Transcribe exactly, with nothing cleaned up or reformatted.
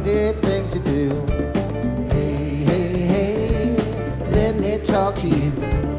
funny things you do. Hey, hey, hey, let me talk to you.